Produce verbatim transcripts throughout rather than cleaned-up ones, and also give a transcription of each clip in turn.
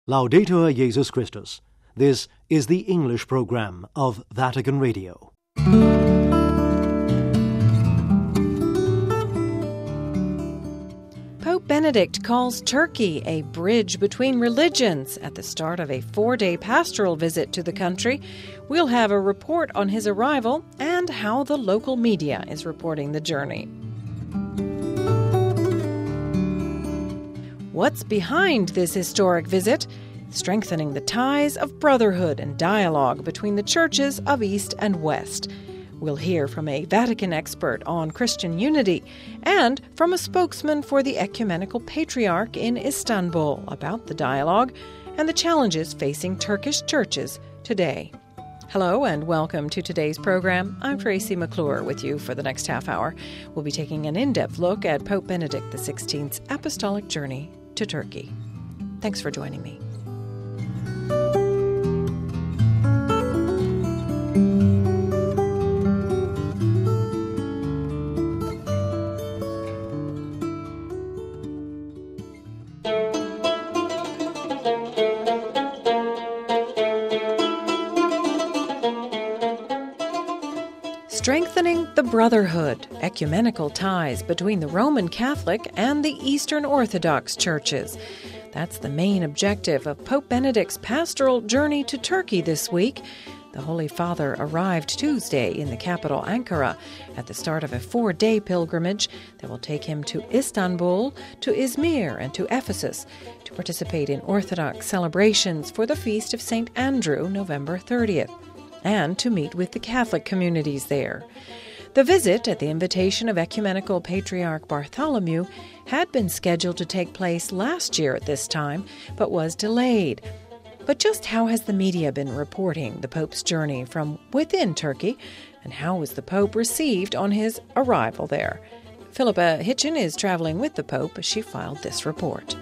Laudetur Jesus Christus. This is the English program of Vatican Radio. Pope Benedict calls Turkey a bridge between religions at the start of a four-day pastoral visit to the country. We'll have a report on his arrival and how the local media is reporting the journey. What's behind this historic visit? Strengthening the ties of brotherhood and dialogue between the churches of East and West. We'll hear from a Vatican expert on Christian unity and from a spokesman for the Ecumenical Patriarch in Istanbul about the dialogue and the challenges facing Turkish churches today. Hello and welcome to today's program. I'm Tracy McClure with you for the next half hour. We'll be taking an in-depth look at Pope Benedict the sixteenth's apostolic journey to Turkey. Thanks for joining me. Strengthening the brotherhood, ecumenical ties between the Roman Catholic and the Eastern Orthodox churches. That's the main objective of Pope Benedict's pastoral journey to Turkey this week. The Holy Father arrived Tuesday in the capital Ankara at the start of a four-day pilgrimage that will take him to Istanbul, to Izmir, and to Ephesus to participate in Orthodox celebrations for the Feast of Saint Andrew, November thirtieth. And to meet with the Catholic communities there. The visit, at the invitation of Ecumenical Patriarch Bartholomew, had been scheduled to take place last year at this time, but was delayed. But just how has the media been reporting the Pope's journey from within Turkey, and how was the Pope received on his arrival there? Philippa Hitchen is traveling with the Pope as she filed this report.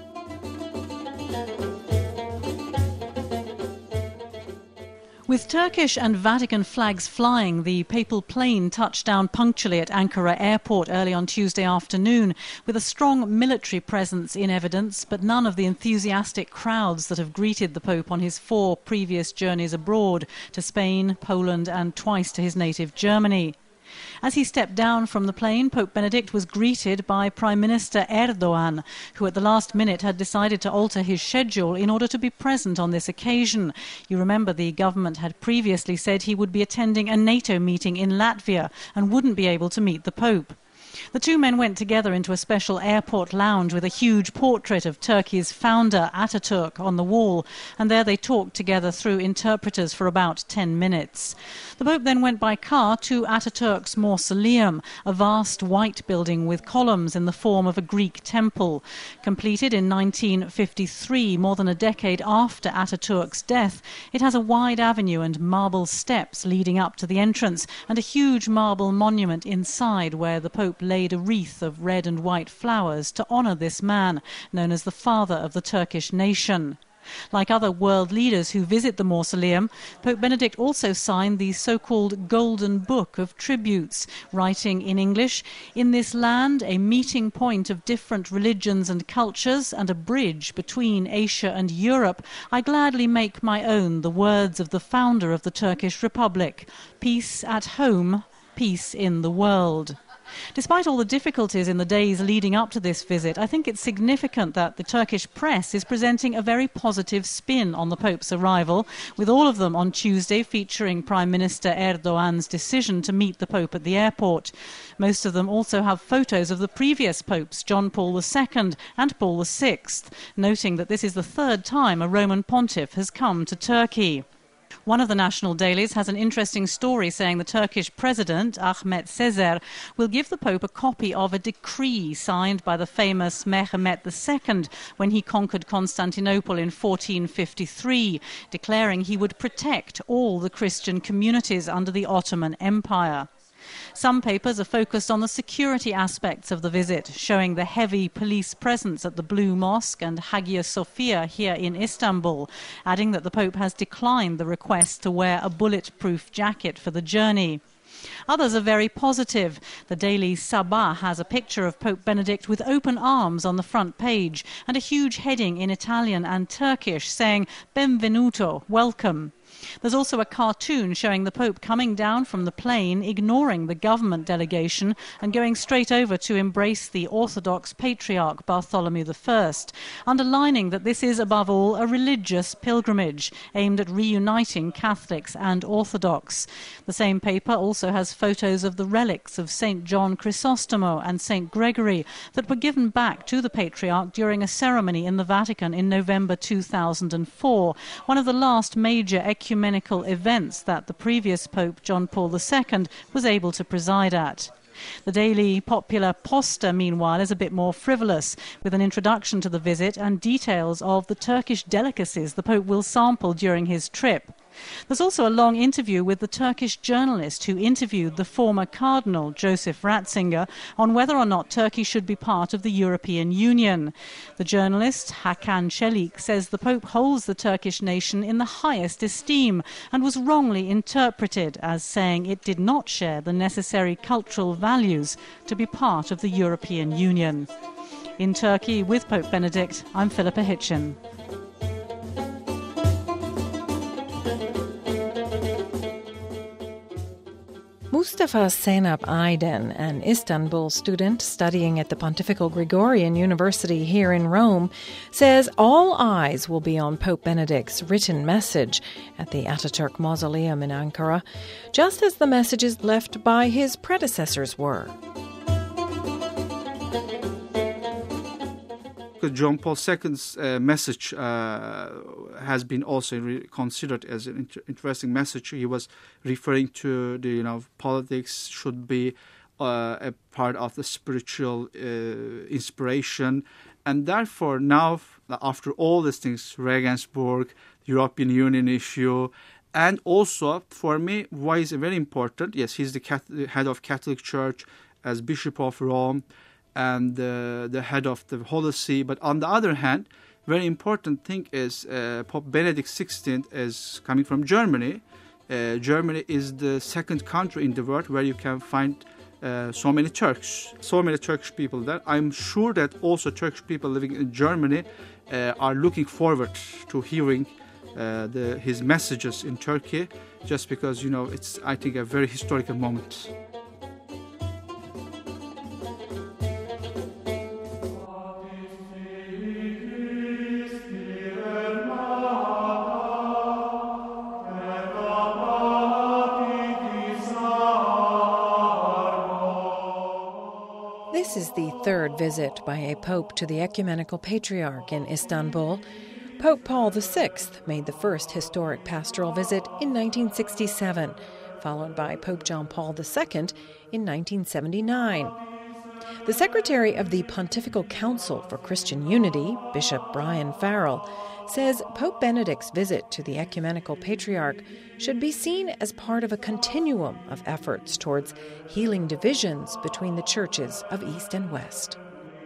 With Turkish and Vatican flags flying, the papal plane touched down punctually at Ankara Airport early on Tuesday afternoon, with a strong military presence in evidence, but none of the enthusiastic crowds that have greeted the Pope on his four previous journeys abroad to Spain, Poland and twice to his native Germany. As he stepped down from the plane, Pope Benedict was greeted by Prime Minister Erdogan, who at the last minute had decided to alter his schedule in order to be present on this occasion. You remember the government had previously said he would be attending a NATO meeting in Latvia and wouldn't be able to meet the Pope. The two men went together into a special airport lounge with a huge portrait of Turkey's founder, Ataturk, on the wall, and there they talked together through interpreters for about ten minutes. The Pope then went by car to Ataturk's mausoleum, a vast white building with columns in the form of a Greek temple. Completed in nineteen fifty-three, more than a decade after Ataturk's death, it has a wide avenue and marble steps leading up to the entrance, and a huge marble monument inside where the Pope laid a wreath of red and white flowers to honour this man, known as the father of the Turkish nation. Like other world leaders who visit the mausoleum, Pope Benedict also signed the so-called Golden Book of Tributes, writing in English, "In this land, a meeting point of different religions and cultures and a bridge between Asia and Europe, I gladly make my own the words of the founder of the Turkish Republic. Peace at home, peace in the world." Despite all the difficulties in the days leading up to this visit, I think it's significant that the Turkish press is presenting a very positive spin on the Pope's arrival, with all of them on Tuesday featuring Prime Minister Erdogan's decision to meet the Pope at the airport. Most of them also have photos of the previous popes, John Paul the Second and Paul the Sixth, noting that this is the third time a Roman pontiff has come to Turkey. One of the national dailies has an interesting story saying the Turkish president, Ahmet Sezer, will give the Pope a copy of a decree signed by the famous Mehmet the Second when he conquered Constantinople in fourteen fifty-three, declaring he would protect all the Christian communities under the Ottoman Empire. Some papers are focused on the security aspects of the visit, showing the heavy police presence at the Blue Mosque and Hagia Sophia here in Istanbul, adding that the Pope has declined the request to wear a bulletproof jacket for the journey. Others are very positive. The daily Sabah has a picture of Pope Benedict with open arms on the front page and a huge heading in Italian and Turkish saying "Benvenuto," welcome. There's also a cartoon showing the Pope coming down from the plane, ignoring the government delegation and going straight over to embrace the Orthodox Patriarch Bartholomew the First, underlining that this is above all a religious pilgrimage aimed at reuniting Catholics and Orthodox. The same paper also has photos of the relics of Saint John Chrysostomo and Saint Gregory that were given back to the Patriarch during a ceremony in the Vatican in November two thousand four, one of the last major ecumenical ecumenical events that the previous Pope, John Paul the Second, was able to preside at. The daily popular Posta, meanwhile, is a bit more frivolous, with an introduction to the visit and details of the Turkish delicacies the Pope will sample during his trip. There's also a long interview with the Turkish journalist who interviewed the former Cardinal, Joseph Ratzinger, on whether or not Turkey should be part of the European Union. The journalist, Hakan Çelik, says the Pope holds the Turkish nation in the highest esteem and was wrongly interpreted as saying it did not share the necessary cultural values to be part of the European Union. In Turkey, with Pope Benedict, I'm Philippa Hitchin. Mustafa Zeynep Aydin, an Istanbul student studying at the Pontifical Gregorian University here in Rome, says all eyes will be on Pope Benedict's written message at the Ataturk Mausoleum in Ankara, just as the messages left by his predecessors were. John Paul the Second's uh, message uh, has been also re- considered as an inter- interesting message. He was referring to the, you know, politics should be uh, a part of the spiritual uh, inspiration. And therefore now, after all these things, Regensburg, the European Union issue, and also, for me, why is it very important? Yes, he's the Catholic, head of Catholic Church as Bishop of Rome, and uh, the head of the Holy See. But on the other hand, very important thing is uh, Pope Benedict the sixteenth is coming from Germany. Uh, Germany is the second country in the world where you can find uh, so many Turks, so many Turkish people there. I'm sure that also Turkish people living in Germany uh, are looking forward to hearing uh, the, his messages in Turkey, just because, you know, it's, I think, a very historical moment. This is the third visit by a pope to the Ecumenical Patriarch in Istanbul. Pope Paul the Sixth made the first historic pastoral visit in nineteen sixty-seven, followed by Pope John Paul the Second in nineteen seventy-nine. The Secretary of the Pontifical Council for Christian Unity, Bishop Brian Farrell, says Pope Benedict's visit to the Ecumenical Patriarch should be seen as part of a continuum of efforts towards healing divisions between the churches of East and West.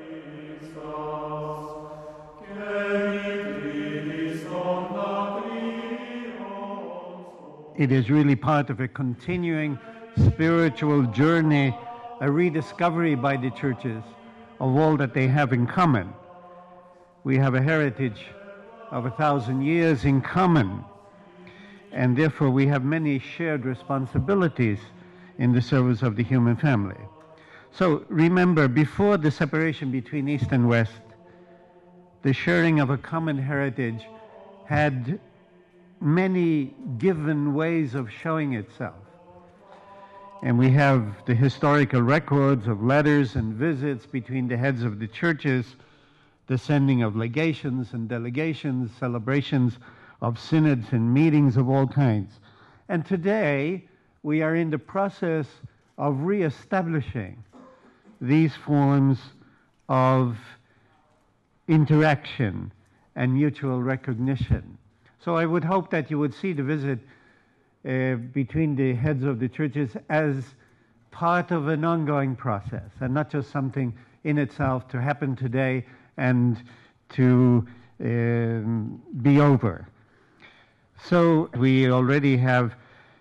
It is really part of a continuing spiritual journey, a rediscovery by the churches of all that they have in common. We have a heritage of a thousand years in common, and therefore we have many shared responsibilities in the service of the human family. So remember, before the separation between East and West, the sharing of a common heritage had many given ways of showing itself. And we have the historical records of letters and visits between the heads of the churches, the sending of legations and delegations, celebrations of synods and meetings of all kinds. And today, we are in the process of reestablishing these forms of interaction and mutual recognition. So I would hope that you would see the visit uh, between the heads of the churches as part of an ongoing process, and not just something in itself to happen today and to um, be over. So we already have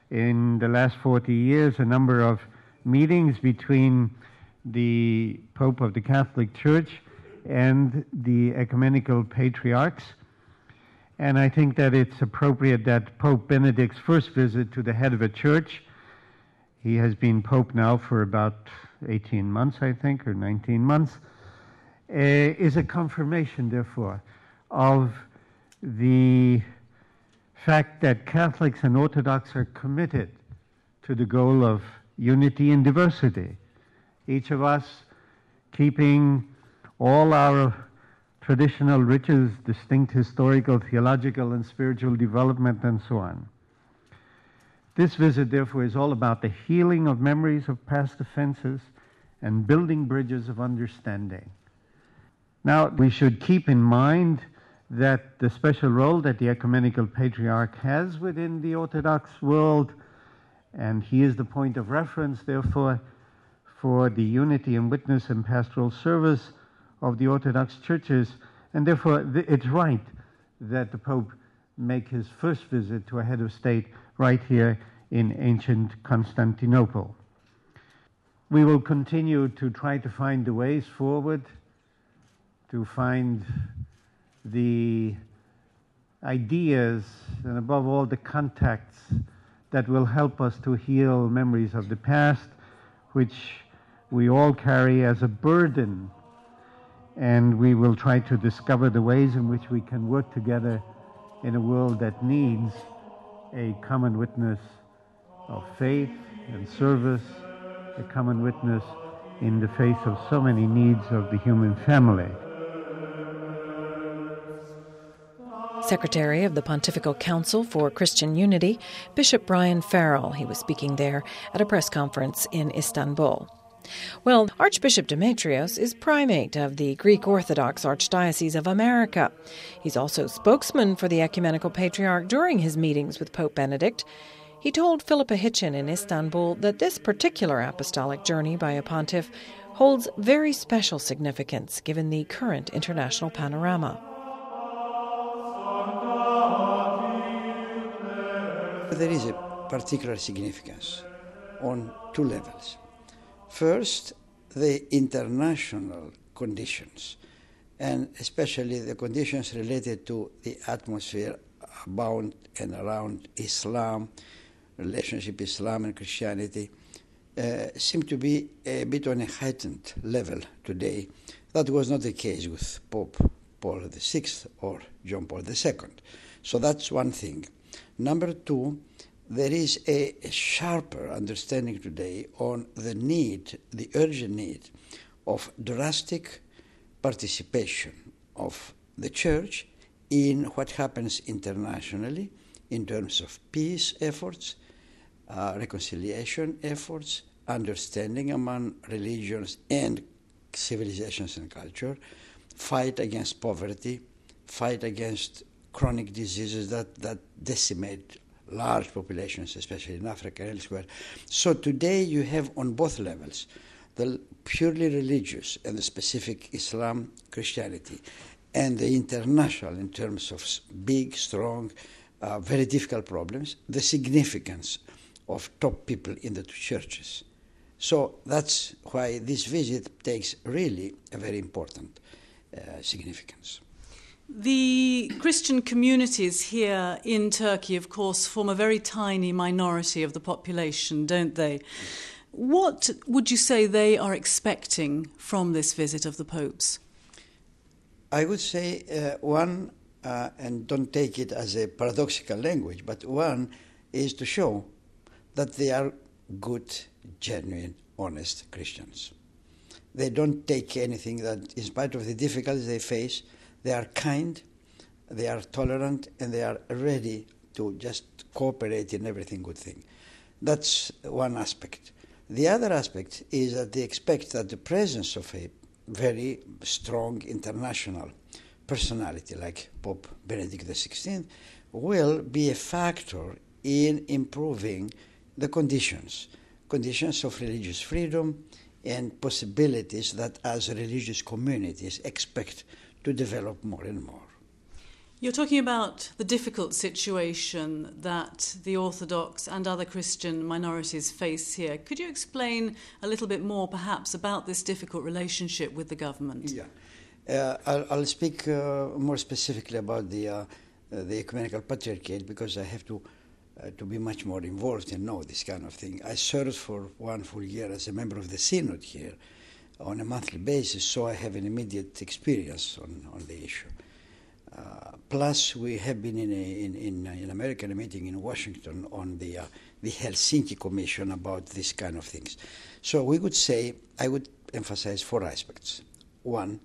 in the last forty years a number of meetings between the Pope of the Catholic Church and the ecumenical patriarchs. And I think that it's appropriate that Pope Benedict's first visit to the head of a church, he has been Pope now for about eighteen months, I think, or nineteen months, uh, is a confirmation, therefore, of the fact that Catholics and Orthodox are committed to the goal of unity and diversity. Each of us keeping all our traditional riches, distinct historical, theological, and spiritual development, and so on. This visit, therefore, is all about the healing of memories of past offenses and building bridges of understanding. Now, we should keep in mind that the special role that the ecumenical patriarch has within the Orthodox world, and he is the point of reference, therefore, for the unity and witness and pastoral service of the Orthodox churches, and therefore th- it's right that the Pope make his first visit to a head of state right here in ancient Constantinople. We will continue to try to find the ways forward, to find the ideas, and above all the contacts that will help us to heal memories of the past, which we all carry as a burden. And we will try to discover the ways in which we can work together in a world that needs a common witness of faith and service, a common witness in the face of so many needs of the human family. Secretary of the Pontifical Council for Christian Unity, Bishop Brian Farrell. He was speaking there at a press conference in Istanbul. Well, Archbishop Demetrios is primate of the Greek Orthodox Archdiocese of America. He's also spokesman for the Ecumenical Patriarch during his meetings with Pope Benedict. He told Philippa Hitchin in Istanbul that this particular apostolic journey by a pontiff holds very special significance given the current international panorama. There is a particular significance on two levels. First, the international conditions, and especially the conditions related to the atmosphere about and around Islam, relationship Islam and Christianity, uh, seem to be a bit on a heightened level today. That was not the case with Pope Paul the Sixth or John Paul the Second. So that's one thing. Number two, there is a, a sharper understanding today on the need, the urgent need of drastic participation of the Church in what happens internationally in terms of peace efforts, uh, reconciliation efforts, understanding among religions and civilizations and culture, fight against poverty, fight against chronic diseases that, that decimate large populations, especially in Africa and elsewhere. So today you have on both levels, the purely religious and the specific Islam, Christianity, and the international in terms of big, strong, uh, very difficult problems, the significance of top people in the two churches. So that's why this visit takes really a very important uh, significance. The Christian communities here in Turkey, of course, form a very tiny minority of the population, don't they? What would you say they are expecting from this visit of the Pope's? I would say uh, one, uh, and don't take it as a paradoxical language, but one is to show that they are good, genuine, honest Christians. They don't take anything that, in spite of the difficulties they face, they are kind, they are tolerant, and they are ready to just cooperate in everything good thing. That's one aspect. The other aspect is that they expect that the presence of a very strong international personality like Pope Benedict the Sixteenth will be a factor in improving the conditions, conditions of religious freedom and possibilities that as religious communities expect to develop more and more. You're talking about the difficult situation that the Orthodox and other Christian minorities face here. Could you explain a little bit more, perhaps, about this difficult relationship with the government? Yeah. Uh, I'll, I'll speak uh, more specifically about the, uh, uh, the Ecumenical Patriarchate, because I have to, uh, to be much more involved and know this kind of thing. I served for one full year as a member of the Synod here on a monthly basis, so I have an immediate experience on, on the issue. Uh, plus, we have been in, a, in, in, in America, in a meeting in Washington on the, uh, the Helsinki Commission about this kind of things. So we would say, I would emphasize four aspects. One,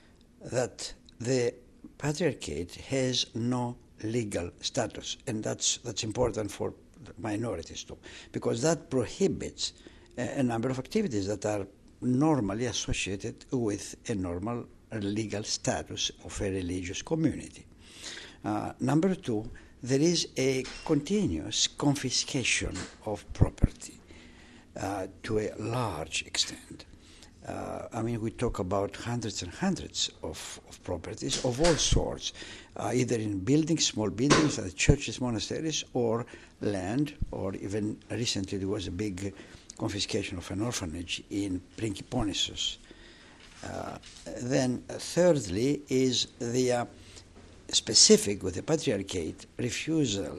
that the Patriarchate has no legal status, and that's, that's important for minorities too, because that prohibits a, a number of activities that are normally associated with a normal legal status of a religious community. Uh, number two, there is a continuous confiscation of property uh, to a large extent. Uh, I mean, we talk about hundreds and hundreds of, of properties of all sorts, uh, either in buildings, small buildings, like churches, monasteries, or land, or even recently there was a big confiscation of an orphanage in Prinkiponissos. Uh, then, uh, thirdly, is the uh, specific with the Patriarchate refusal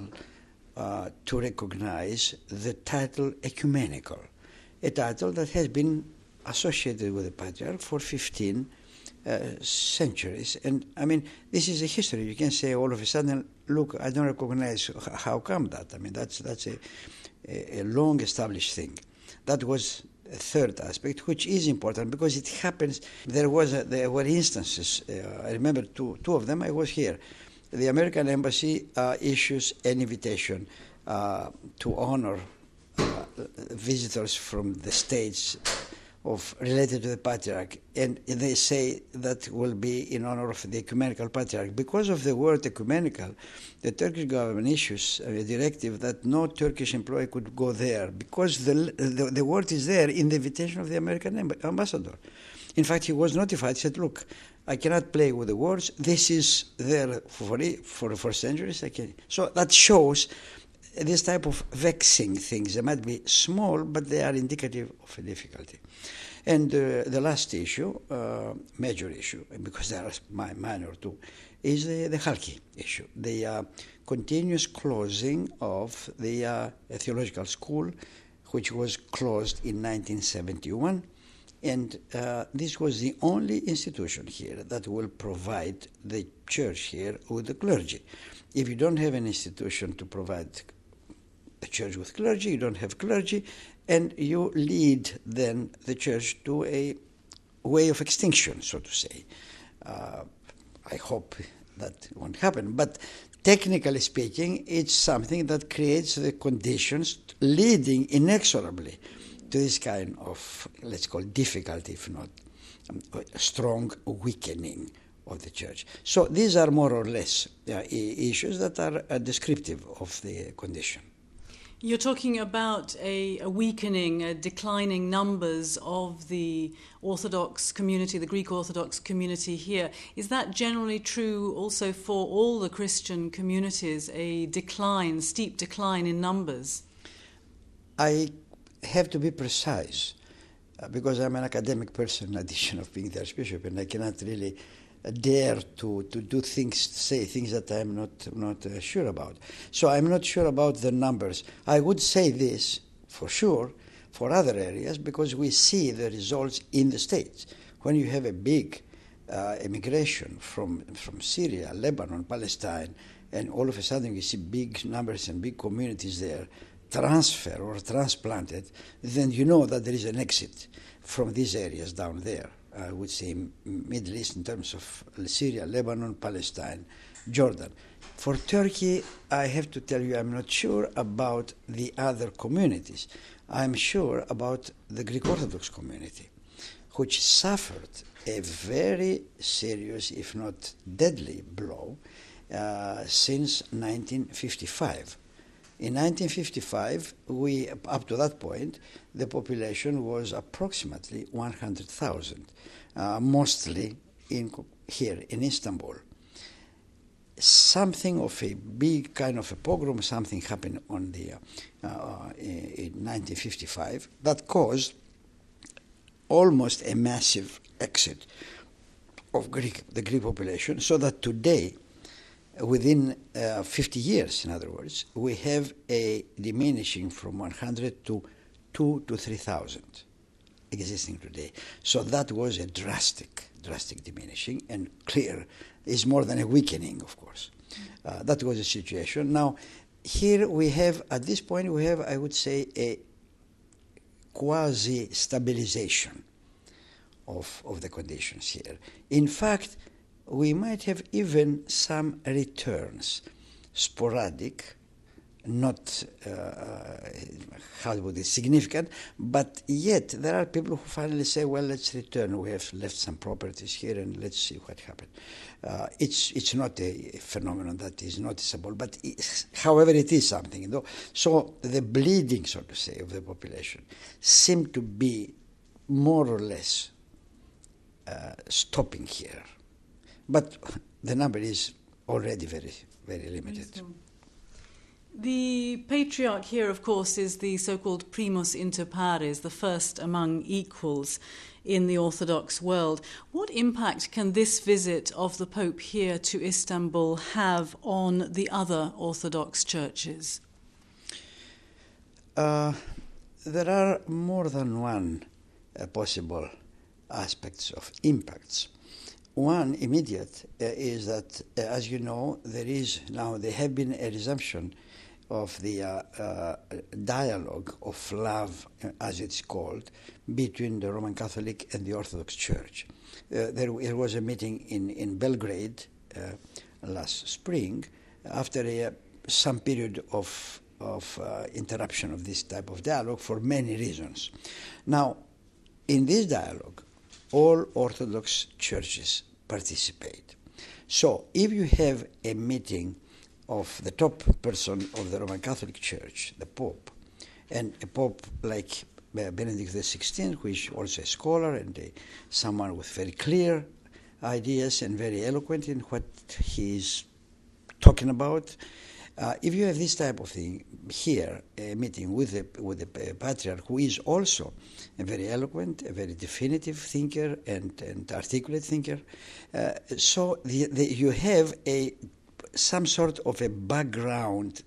uh, to recognize the title ecumenical, a title that has been associated with the Patriarch for fifteen uh, centuries. And I mean, this is a history. You can say all of a sudden, look, I don't recognize. How come that? I mean, that's that's a, a, a long established thing. That was a third aspect, which is important because it happens. There was a, there were instances. Uh, I remember two two of them. I was here. The American Embassy uh, issues an invitation uh, to honor uh, visitors from the states of related to the Patriarch, and they say that will be in honor of the Ecumenical Patriarch. Because of the word ecumenical, the Turkish government issues a directive that no Turkish employee could go there, because the, the, the word is there in the invitation of the American ambassador. In fact, he was notified, said, look, I cannot play with the words, this is there for, for, for centuries. I can. So that shows this type of vexing things. They might be small, but they are indicative of a difficulty. And uh, the last issue, uh, major issue, because there are minor too, is the, the Halki issue, the uh, continuous closing of the uh, theological school, which was closed in nineteen seventy-one. And uh, this was the only institution here that will provide the church here with the clergy. If you don't have an institution to provide a church with clergy, you don't have clergy, and you lead then the church to a way of extinction, so to say. Uh, I hope that won't happen, but technically speaking, it's something that creates the conditions leading inexorably to this kind of, let's call it difficulty, if not um, a strong weakening of the church. So these are more or less uh, issues that are uh, descriptive of the condition. You're talking about a, a weakening, a declining numbers of the Orthodox community, the Greek Orthodox community here. Is that generally true also for all the Christian communities, a decline, steep decline in numbers? I have to be precise uh, because I'm an academic person in addition of being the Archbishop, and I cannot really dare to, to do things, say things that I'm not not uh, sure about. So I'm not sure about the numbers. I would say this for sure for other areas because we see the results in the States. When you have a big uh, immigration from, from Syria, Lebanon, Palestine, and all of a sudden you see big numbers and big communities there transfer or transplanted, then you know that there is an exit from these areas down there. I would say Middle East in terms of Syria, Lebanon, Palestine, Jordan. For Turkey, I have to tell you I'm not sure about the other communities. I'm sure about the Greek Orthodox community, which suffered a very serious, if not deadly, blow uh, since nineteen fifty-five. In nineteen fifty-five, we, up to that point, the population was approximately one hundred thousand, uh, mostly in, here in Istanbul. something of a big kind of a pogrom, something happened on the uh, uh, in nineteen fifty-five that caused almost a massive exit of Greek, the Greek population, so that today, within uh, fifty years, in other words, we have a diminishing from one hundred to two to three thousand existing today. So that was a drastic, drastic diminishing, and clear is more than a weakening, of course. Uh, that was the situation. Now, here we have, at this point, we have, I would say, a quasi-stabilization of, of the conditions here. In fact, we might have even some returns, sporadic, not, uh, how would it, significant, but yet there are people who finally say, well, let's return. We have left some properties here and let's see what happened. Uh, it's it's not a phenomenon that is noticeable, but it, however, it is something. You know? So the bleeding, so to say, of the population seem to be more or less uh, stopping here. But the number is already very, very limited. The patriarch here, of course, is the so-called primus inter pares, the first among equals in the Orthodox world. What impact can this visit of the Pope here to Istanbul have on the other Orthodox churches? Uh, there are more than one uh, possible aspects of impacts. One immediate uh, is that, uh, as you know, there is now, there have been a resumption of the uh, uh, dialogue of love, uh, as it's called, between the Roman Catholic and the Orthodox Church. Uh, there, there was a meeting in, in Belgrade uh, last spring after a, some period of, of uh, interruption of this type of dialogue for many reasons. Now, in this dialogue, all Orthodox churches participate. So if you have a meeting of the top person of the Roman Catholic Church, the Pope, and a Pope like Benedict the sixteenth, who is also a scholar and a, someone with very clear ideas and very eloquent in what he is talking about, uh, if you have this type of thing here, a meeting with the, with the Patriarch, who is also a very eloquent, a very definitive thinker and, and articulate thinker, uh, so the, the, you have a some sort of a background,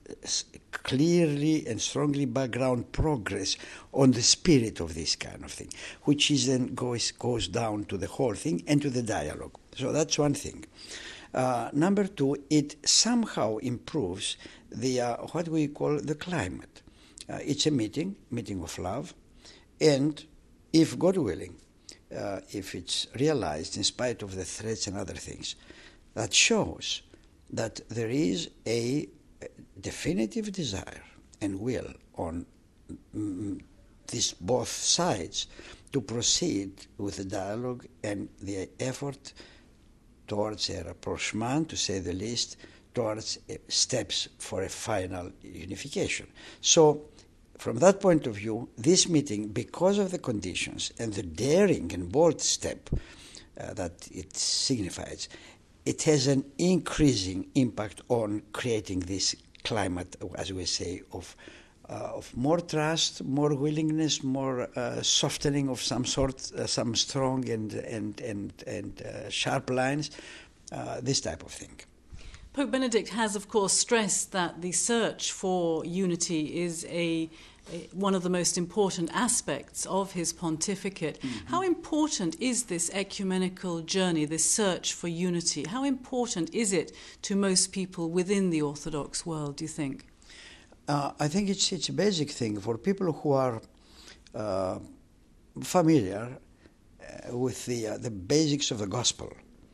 clearly and strongly background progress on the spirit of this kind of thing, which is then goes, goes down to the whole thing and to the dialogue. So that's one thing. Uh, number two, it somehow improves the uh, what we call the climate. Uh, it's a meeting, meeting of love, and if God willing, uh, if it's realized in spite of the threats and other things, that shows that there is a definitive desire and will on mm, these both sides to proceed with the dialogue and the effort towards a rapprochement, to say the least, towards uh, steps for a final unification. So from that point of view, this meeting, because of the conditions and the daring and bold step uh, that it signifies, it has an increasing impact on creating this climate, as we say, of uh, of more trust, more willingness, more uh, softening of some sort, uh, some strong and and and and uh, sharp lines, uh, this type of thing. Pope Benedict has, of course, stressed that the search for unity is a one of the most important aspects of his pontificate. Mm-hmm. How important is this ecumenical journey, this search for unity? How important is it to most people within the Orthodox world, do you think? Uh, I think it's it's a basic thing for people who are uh, familiar uh, with the uh, the basics of the gospel.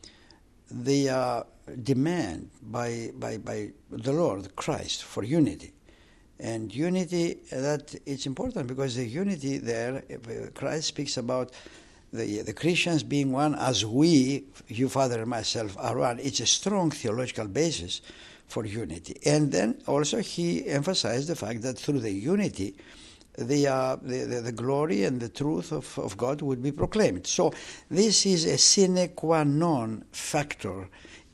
The uh, demand by by by the Lord Christ for unity. And unity, that it's important because the unity there, Christ speaks about the the Christians being one as we, you, Father, and myself, are one. It's a strong theological basis for unity. And then also he emphasized the fact that through the unity, the, uh, the, the, the glory and the truth of, of God would be proclaimed. So this is a sine qua non factor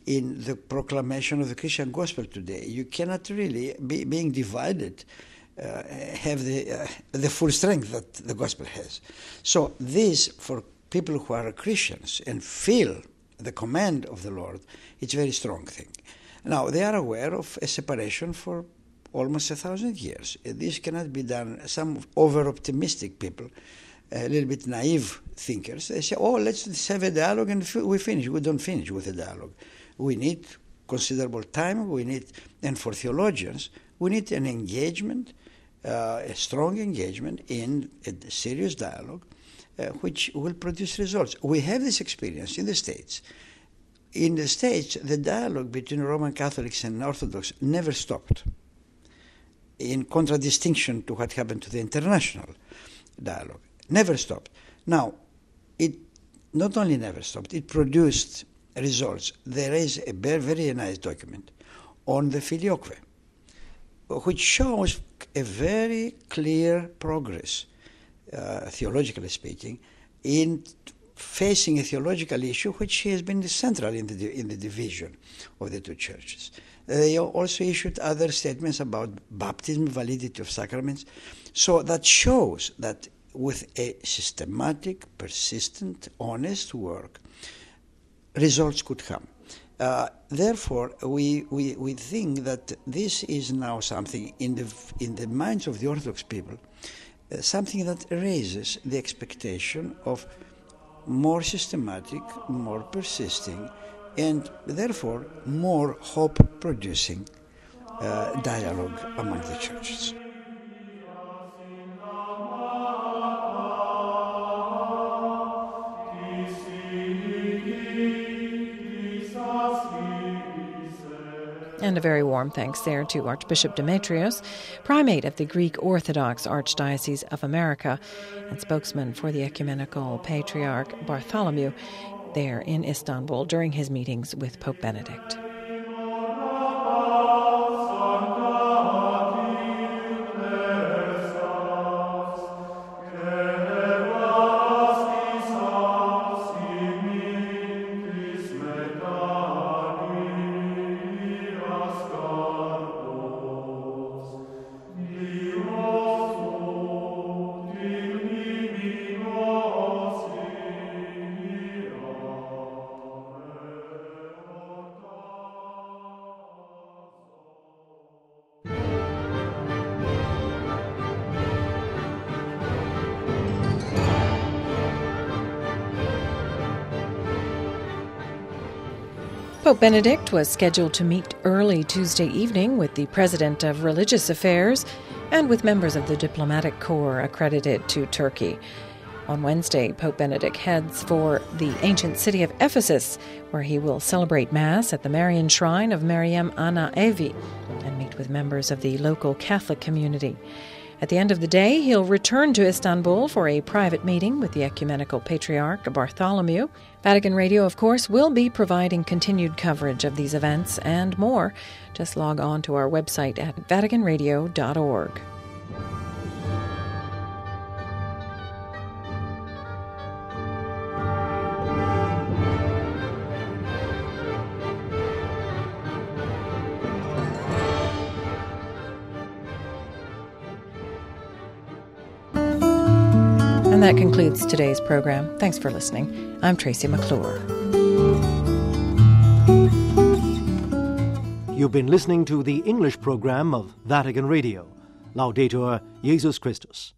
in the proclamation of the Christian gospel today. You cannot really, be, being divided, uh, have the, uh, the full strength that the gospel has. So this, for people who are Christians and feel the command of the Lord, it's a very strong thing. Now, they are aware of a separation for almost a thousand years. This cannot be done. Some over-optimistic people, a little bit naive thinkers, they say, oh, let's have a dialogue and we finish. We don't finish with a dialogue. We need considerable time. We need, and for theologians, we need an engagement, uh, a strong engagement in a serious dialogue, uh, which will produce results. We have this experience in the States. In the States, the dialogue between Roman Catholics and Orthodox never stopped, in contradistinction to what happened to the international dialogue. Never stopped. Now, it not only never stopped, it produced results. There is a very, very nice document on the Filioque, which shows a very clear progress, uh, theologically speaking, in facing a theological issue which has been central in the, in the division of the two churches. They also issued other statements about baptism, validity of sacraments. So that shows that with a systematic, persistent, honest work, results could come. Uh, therefore, we, we, we think that this is now something in the, in the minds of the Orthodox people, uh, something that raises the expectation of more systematic, more persisting, and therefore more hope-producing uh, dialogue among the churches. And a very warm thanks there to Archbishop Demetrios, primate of the Greek Orthodox Archdiocese of America and spokesman for the Ecumenical Patriarch Bartholomew there in Istanbul during his meetings with Pope Benedict. Pope Benedict was scheduled to meet early Tuesday evening with the President of Religious Affairs and with members of the diplomatic corps accredited to Turkey. On Wednesday, Pope Benedict heads for the ancient city of Ephesus, where he will celebrate Mass at the Marian Shrine of Mariam Ana Evi and meet with members of the local Catholic community. At the end of the day, he'll return to Istanbul for a private meeting with the Ecumenical Patriarch Bartholomew. Vatican Radio, of course, will be providing continued coverage of these events and more. Just log on to our website at vatican radio dot org. And that concludes today's program. Thanks for listening. I'm Tracy McClure. You've been listening to the English program of Vatican Radio. Laudetur Jesus Christus.